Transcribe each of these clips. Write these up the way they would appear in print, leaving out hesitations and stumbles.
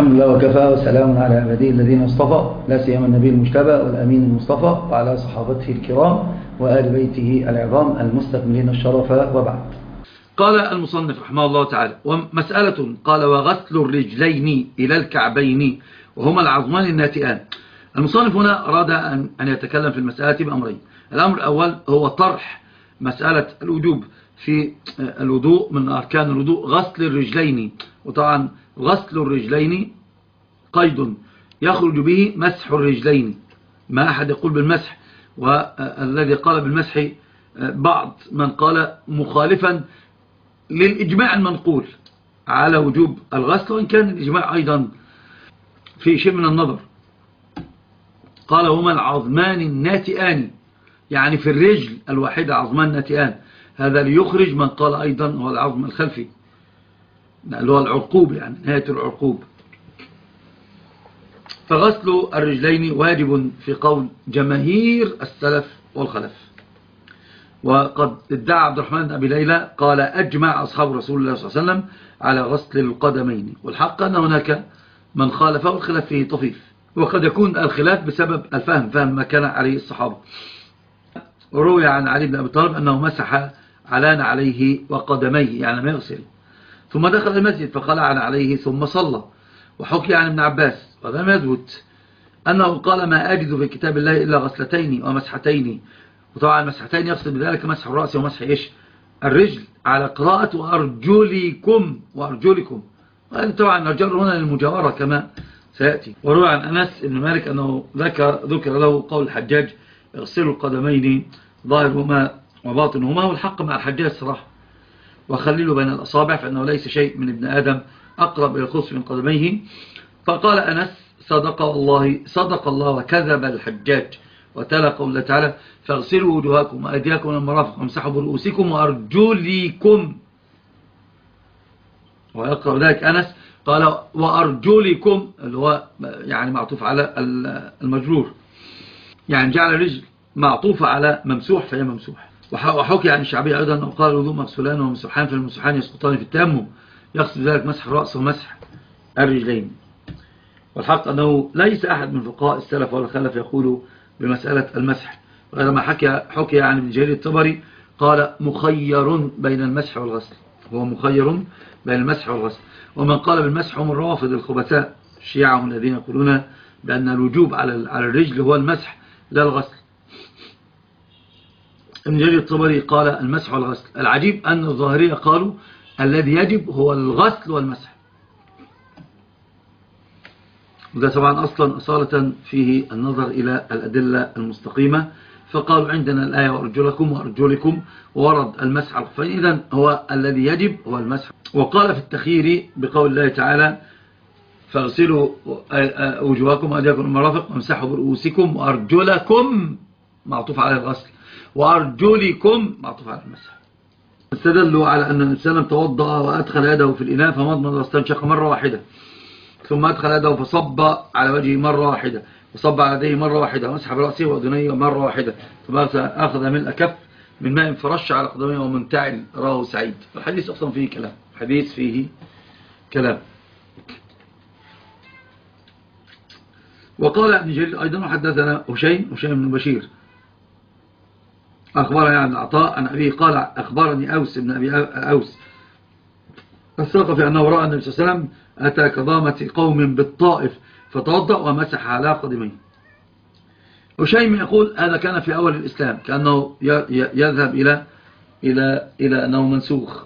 الحمد لله وكفى وسلام على عباده الذين اصطفى لا سيما النبي المجتبى والأمين المصطفى وعلى صحابته الكرام وآل بيته العظام المستكملين الشرف وبعد. قال المصنف رحمه الله تعالى: ومسألة قال: وغسل الرجلين إلى الكعبين وهما العظمان الناتئان. المصنف هنا أراد أن يتكلم في المسألة بأمرين. الأمر الأول هو طرح مسألة الوجوب في الوضوء من أركان الوضوء غسل الرجلين، وطبعا غسل الرجلين قيد يخرج به مسح الرجلين، ما أحد يقول بالمسح، والذي قال بالمسح بعض من قال مخالفا للإجماع المنقول على وجوب الغسل، وإن كان الإجماع أيضا في شيء من النظر. قال: هما العظمان الناتئان، يعني في الرجل الواحدة عظمان ناتئان. هذا ليخرج من قال أيضا هو العظم الخلفي اللي هو العرقوب، يعني نهاية العرقوب. فغسل الرجلين واجب في قول جماهير السلف والخلف. وقد ادعى عبد الرحمن بن أبي ليلى قال: أجمع أصحاب رسول الله صلى الله عليه وسلم على غسل القدمين. والحق أن هناك من خالفه، والخلاف فيه طفيف، وقد يكون الخلاف بسبب فهم ما كان عليه الصحابة. وروي عن علي بن أبي طالب أنه مسح على نعليه وقدميه، يعني ما يغسل، ثم دخل المسجد فخلع عليه ثم صلى. وحكي عن ابن عباس ولم يثبت أنه قال: ما أجد في كتاب الله إلا غسلتين ومسحتين. وطبعا المسحتين يقصد بذلك مسح الرأس ومسح الرجل، على قراءة وأرجلكم وأرجلكم. طبعا الجر هنا للمجاورة كما سيأتي. وروى عن أنس بن مالك أنه ذكر له قول الحجاج: اغسلوا القدمين ظاهرهما وباطنهما. والحق مع الحجاج صراحة. وخللوا بين الأصابع، فإنه ليس شيء من ابن آدم أقرب إلى الخصف من قدميه. فقال أنس: صدق الله وكذب الحجاج. وتلا قول الله تعالى: فاغسلوا وجوهكم وأيديكم من المرافق وامسحوا برؤوسكم وأرجلكم. ويقرأ ذلك أنس قال: وأرجلكم، اللي هو يعني معطوف على المجرور، يعني جعل الرجل معطوفة على ممسوح فهي ممسوح. وحكي عن الشعبي أيضا أنه قال: الوضوء مغسولان وممسوحان، فالممسوحان يسقطان في التيمم. يقصد ذلك مسح الرأس ومسح الرجلين. والحق أنه ليس أحد من فقهاء السلف ولا الخلف يقول بمسألة المسح، وهذا ما حكي عن ابن جرير الطبري قال: مخير بين المسح والغسل. هو مخير بين المسح والغسل. ومن قال بالمسح هم الروافض الخبثاء الشيعة الذين يقولون بأن الوجوب على الرجل هو المسح لا الغسل. ابن جرير الطبري قال: المسح والغسل. العجيب أن الظاهرية قالوا الذي يجب هو الغسل والمسح. وده طبعا أصالة فيه النظر إلى الأدلة المستقيمة. فقالوا: عندنا الآية وأرجلكم وأرجلكم، وورد المسح على الخفين، إذن هو الذي يجب هو المسح. وقال في التخيير بقول الله تعالى: فاغسلوا وجوهكم وأيديكم من المرافق وامسحوا برؤوسكم وأرجلكم، معطوف على الغسل، وأرجلكم معطوف على المسح. استدلوا على أن الإنسان توضأ وأدخل يده في الإناء فمضمض واستنشق مرة واحدة، ثم أدخل يده فصب على وجهه مرة واحدة، وصب على يديه مرة واحدة، ومسح برأسه وأذنيه مرة واحدة، ثم أخذ من أكف من ماء فرش على قدميه ومنتعل. راه سعيد. الحديث أصلا فيه كلام، حديث فيه كلام. وقال ابن جرير أيضا: حدثنا هشيم بن بشير أخبرني عن عطاء عن أبيه قال: أخبرني أوس بن أبي أوس الثقفي أنه رأى النبي صلى الله عليه وسلم أتى كظامة قوم بالطائف فتوضأ ومسح على قدميه. هشيم يقول: هذا كان في أول الإسلام، كأنه يذهب إلى أنه منسوخ.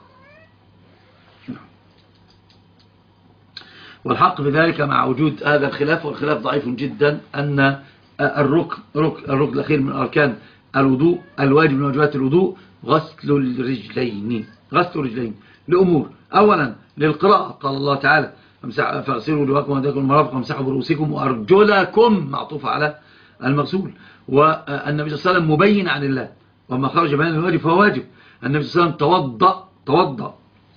والحق في ذلك مع وجود هذا الخلاف، والخلاف ضعيف جدا، أن الركن الأخير من أركان الوضوء الواجب من واجبات الوضوء غسل الرجلين لأمور. أولا للقراءة، قال الله تعالى: فاغسلوا وجوهكم وأيديكم من المرافق وامسحوا برؤوسكم وأرجلكم، معطوف على المغسول. والنبي صلى الله عليه وسلم مبين عن الله، وما خرج بيان الواجب فهو واجب. النبي صلى الله عليه وسلم توضأ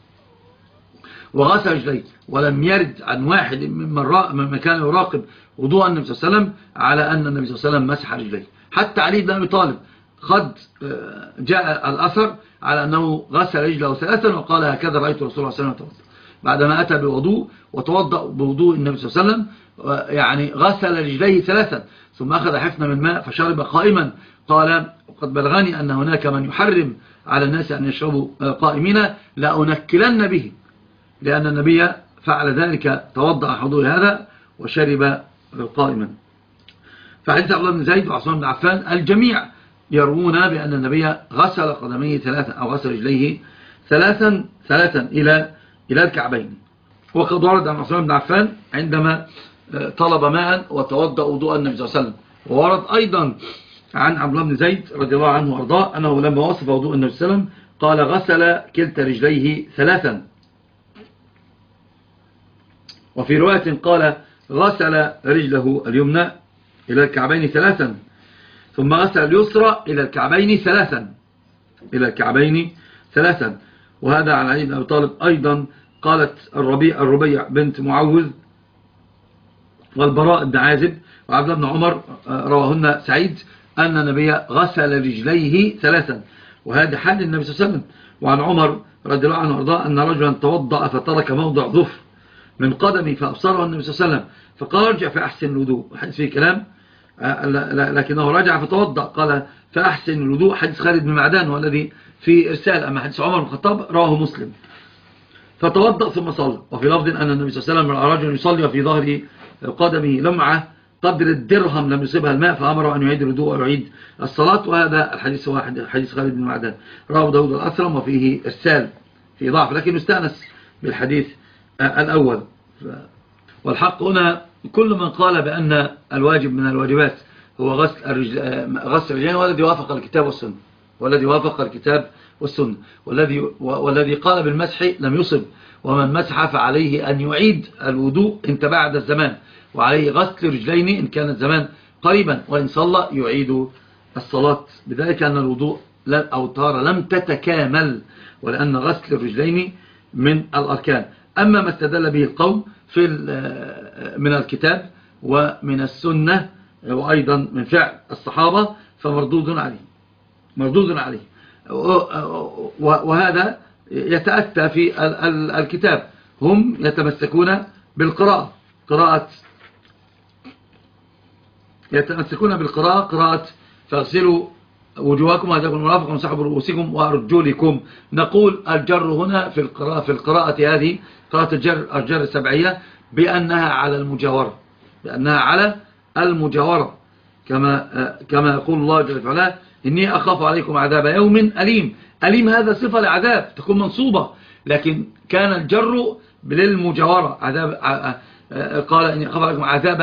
وغسل رجليه، ولم يرد عن واحد ممن كان يراقب وضوء النبي صلى الله عليه وسلم على أن النبي صلى الله عليه وسلم مسح رجليه. حتى علي بن أبي طالب قد جاء الأثر على أنه غسل رجله ثلاثا وقال: هكذا رأيت رسول الله صلى الله عليه وسلم. بعدما أتى بوضوء وتوضأ بوضوء النبي صلى الله عليه وسلم، يعني غسل رجليه 3 ثم أخذ حفنة من ماء فشرب قائما. قال وقد بلغني أن هناك من يحرم على الناس أن يشربوا قائمين لأنكلن به، لأن النبي فعل ذلك، توضأ حضور هذا وشرب قائما. فحديث عبد الله بن زيد وعثمان بن عفان الجميع يروون بأن النبي غسل قدميه 3 أو غسل رجليه 3 إلى الكعبين. وقد ورد عن عثمان بن عفان عندما طلب ماء وتوضأ وضوء النبي صلى الله عليه وسلم. وورد أيضا عن عبد الله بن زيد رضي الله عنه وارضاه أنه لما وصف وضوء النبي صلى الله عليه وسلم قال غسل كلتا رجليه 3. وفي رواية قال غسل رجله اليمنى إلى الكعبين 3 ثم غسل اليسرى إلى الكعبين 3 وهذا عن علي بن أبي طالب أيضا. قالت الربيع بنت معوذ والبراء بن عازب وعبد الله بن عمر رواهن سعيد أن النبي غسل رجليه 3 وهذا حال النبي صلى الله عليه وسلم. وعن عمر رضي الله عنه وارضاه أن رجلا توضأ فترك موضع ظفر من قدمه فأبصره النبي صلى الله عليه وسلم فقال ارجع فأحسن الوضوء. حديث فيه كلام لكنه رجع فتوضأ قال فأحسن الوضوء. حديث خالد بن معدان والذي في إرسال. أما حديث عمر بن الخطاب رواه مسلم. فتوضأ ثم صلى. وفي لفظ أن النبي صلى الله عليه وسلم رأى رجل يصلي وفي ظهر قدمه لمعة قدر الدرهم لم يصيبها الماء فأمره أن يعيد الوضوء ويعيد الصلاة. وهذا الحديث هو حديث خالد بن معدان رواه داود الأثرم وفيه إرسال في ضعف لكن يستأنس بالحديث الأول. والحق هنا كل من قال بأن الواجب من الواجبات هو غسل الرجلين والذي وافق الكتاب والسنة والذي قال بالمسح لم يصب. ومن مسح فعليه أن يعيد الوضوء إن تبعد الزمان وعليه غسل رجلين إن كان الزمان قريبا وإن صلى يعيد الصلاة. بذلك أن الوضوء أو الطهارة لم تتكامل ولأن غسل الرجلين من الأركان. أما ما استدل به القوم من الكتاب ومن السنة وأيضا من فعل الصحابة فمردود عليه وهذا يتأتى في الكتاب. هم يتمسكون بالقراءة قراءة فاغسلوا وجوهكم وأيديكم المرافق وامسحوا برؤوسكم وأرجلكم. نقول الجر هنا في القراءة هذه قراءة الجر السبعية بأنها على المجاورة كما يقول الله جل وعلا إني أخاف عليكم عذاب يوم أليم. هذا صفة لعذاب تكون منصوبة لكن كان الجر للمجاورة عذاب. قال إني أخاف عليكم عذاب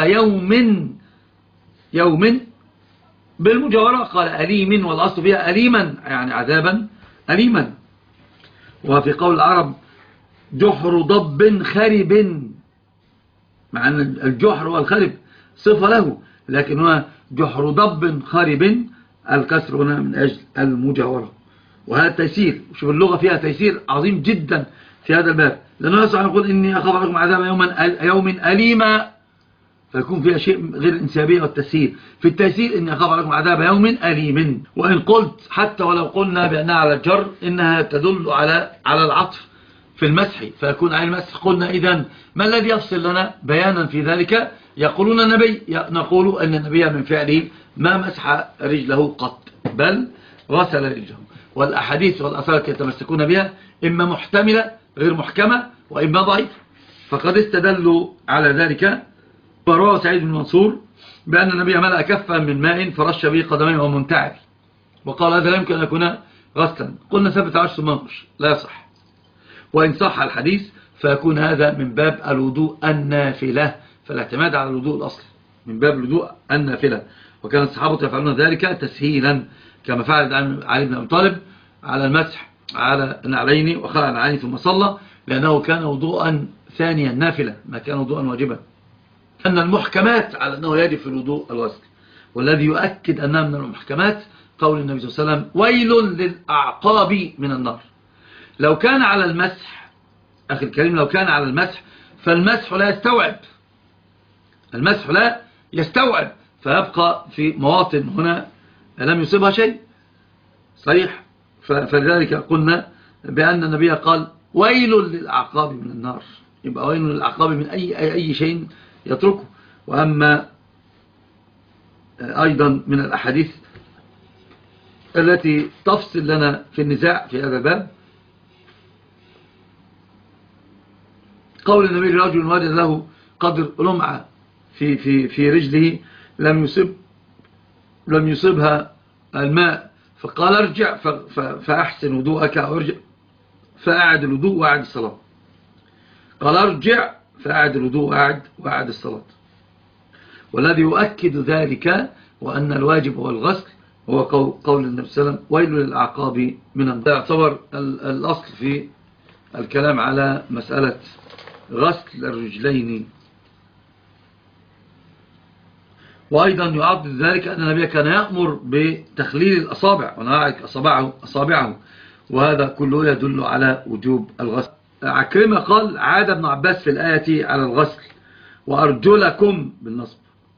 يوم بالمجاورة قال أليم والأصل فيها أليما يعني عذابا أليما. وفي قول العرب جحر ضب خرب مع أن الجحر والخرب صفة له لكن هو جحر ضب خرب الكسر هنا من أجل المجاورة. وهذا تيسير. شوف اللغة فيها تيسير عظيم جدا في هذا الباب لأنه يسعى يقول إني أخاف عليكم عذاب يوم أليما فيكون فيها شيء غير الإنسابية والتسهيل. في التيسير إني أخاف عليكم عذاب يوم أليم. وإن قلت حتى ولو قلنا بأنها على الجر إنها تدل على العطف في المسح فيكون على المسح. قلنا إذن ما الذي يفصل لنا بيانا في ذلك؟ يقولون النبي نقول أن النبي من فعله ما مسح رجله قط بل غسل رجله. والأحاديث والأثار التي يتمسكون بها إما محتملة غير محكمة وإما ضعيفة. فقد استدلوا على ذلك. وروى سعيد بن منصور بأن النبي ملأ كفا من ماء فرش به قدميه وهو منتعب وقال هذا لا يمكن أن يكون غسلا. قلنا ثبت عشر منقش لا يصح. وإن صح الحديث فيكون هذا من باب الوضوء النافلة فالاعتماد على الوضوء الأصلي من باب الوضوء النافلة. وكان الصحابة يفعلون ذلك تسهيلا كما فعل علي بن أبي طالب على المسح على النعلين وخلع النعلين ثم صلى لأنه كان وضوءا ثانيا نافلة ما كان وضوءا واجبا. أن المحكمات على أنه يجب في الوضوء الغسل. والذي يؤكد أنها من المحكمات قول النبي صلى الله عليه وسلم ويل للأعقاب من النار. لو كان على المسح أخي الكريم لو كان على المسح فالمسح لا يستوعب فيبقى في مواطن هنا لم يصيبها شيء صحيح. فلذلك قلنا بأن النبي قال ويل للأعقاب من النار، يبقى ويل للأعقاب من أي شيء يتركه. وأما أيضا من الأحاديث التي تفصل لنا في النزاع في هذا الباب قول النبي رجل وجد له قدر لمعة في رجله لم يصبها الماء، فقال ارجع فأحسن وضوءك، أو ارجع فأعد الوضوء وأعد الصلاة. قال ارجع فأعد الوضوء وأعد الصلاة. والذي يؤكد ذلك وأن الواجب هو الغسل هو قول النبي صلى الله عليه وسلم ويل للأعقاب من النار. يعتبر الأصل في الكلام على مسألة غسل الرجلين. وأيضا يعضد ذلك أن النبي كان يأمر بتخليل الأصابع ونعك أصابعه، وهذا كله يدل على وجوب الغسل. عكرمة قال عاد ابن عباس في الآية على الغسل وأرجلكم بالنصب.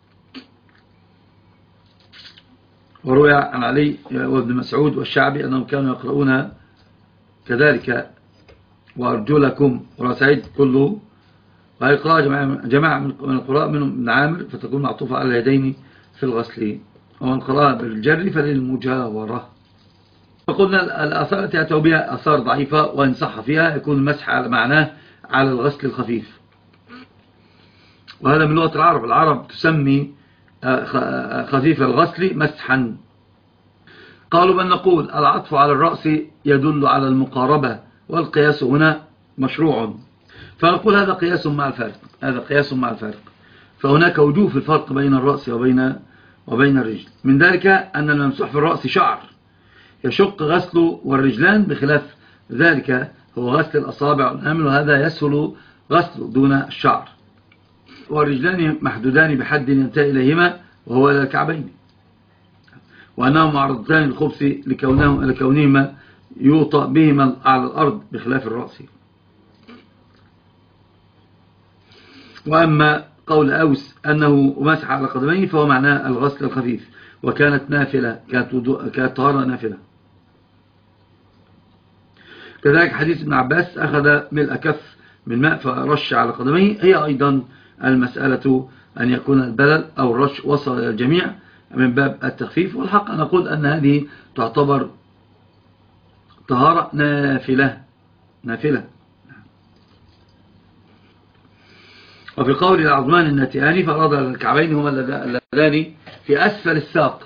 وروي عن علي وابن مسعود والشعبي أنهم كانوا يقرؤون كذلك وأرجلكم، وروى سعيد كله، ويقرأ جماعة من القراء منهم ابن عامر فتكون معطوفة على اليدين في الغسل، ومن قرأ بالجر فللمجاورة. فقلنا الآثار التي أتوا بها آثار ضعيفة، وإن صح فيها يكون المسح على معناه على الغسل الخفيف، وهذا من لغة العرب. العرب تسمي خفيف الغسل مسحا. قالوا بل نقول العطف على الرأس يدل على المقاربة، والقياس هنا مشروع، فنقول هذا قياس مع الفارق. فهناك وجوه في الفرق بين الرأس وبين الرجل. من ذلك أن الممسوح في الرأس شعر يشق غسله، والرجلان بخلاف ذلك هو غسل الأصابع والأنامل، وهذا يسهل غسله دون الشعر. والرجلان محدودان بحد ينتهي إليهما وهو إلى الكعبين، وأنهم معرضتان للخبث لكونهما يوطأ بهما على الأرض بخلاف الرأس. وأما قول أوس أنه مسح على قدميه فهو معناه الغسل الخفيف، وكانت نافلة، كانت طهارة نافلة. كذلك حديث ابن عباس أخذ ملء كف من ماء فرش على قدميه، هي أيضا المسألة أن يكون البلل أو الرش وصل إلى الجميع من باب التخفيف. والحق أن نقول أن هذه تعتبر طهارة نافلة. وفي قول العظمان الناتئان فأراد الكعبين هما اللذان في أسفل الساق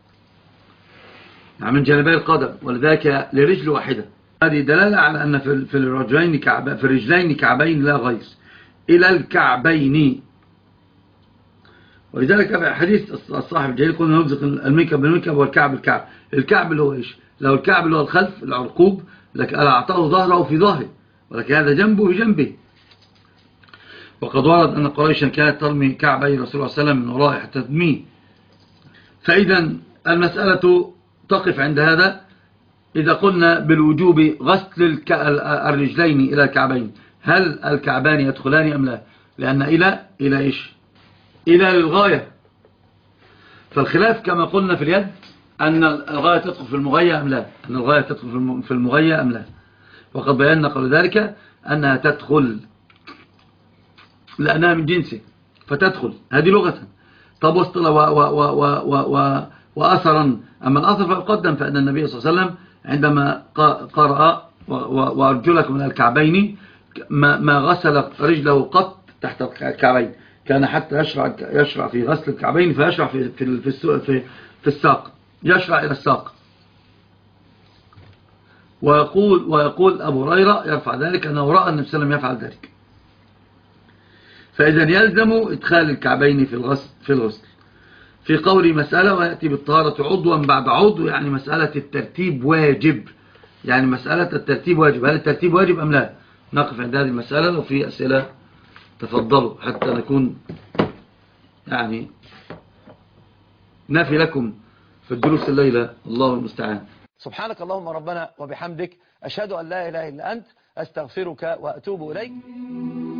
من جانبي القدم، ولذلك لرجل واحدة. هذه دلالة على أن في الرجلين كعبين لا غير إلى الكعبين. ولذلك في حديث الصاحب الجليل قلنا نبزق المنكب بالمنكب والكعب الكعب. الكعب اللي هو إيش؟ لو الكعب اللي هو الخلف العرقوب لك ألا أعطاه ظهره في ظهره، ولكن هذا جنبه في جنبه. وقد ورد أن قريشا كانت ترمي كعبي رسول الله صلى الله عليه وسلم من وراء حتى تدميه. فإذا المسألة تقف عند هذا إذا قلنا بالوجوب غسل الرجلين إلى الكعبين، هل الكعبان يدخلان أم لا؟ لأن إلى إيش؟ إلى للغاية. فالخلاف كما قلنا في اليد أن الغاية تدخل في المغية أم لا، أن الغاية تدخل في المغية أم لا. وقد بينا قبل ذلك أنها تدخل لأنها من جنسه فتدخل، هذه لغة. طب واصطلا وأثرا، أما الأثر فيقدم، فإن النبي صلى الله عليه وسلم عندما قرأ وأرجلكم من الكعبين ما غسل رجله قط تحت الكعبين، كان حتى يشرع في غسل الكعبين فيشرع في الساق، يشرع إلى الساق. ويقول أبو هريرة يرفع ذلك أنه رأى النبي صلى الله عليه وسلم يفعل ذلك. فإذا يلزم إدخال الكعبين في الغسل. في قول مسألة ويأتي بالطهارة عضوا بعد عضو، يعني مسألة الترتيب واجب، يعني مسألة الترتيب واجب، هل الترتيب واجب أم لا؟ نقف عند هذه المسألة. لو في أسئلة تفضلوا حتى نكون يعني نافي لكم في الدروس الليلة. الله المستعان. سبحانك اللهم ربنا وبحمدك، أشهد أن لا إله إلا أنت، أستغفرك وأتوب إليك.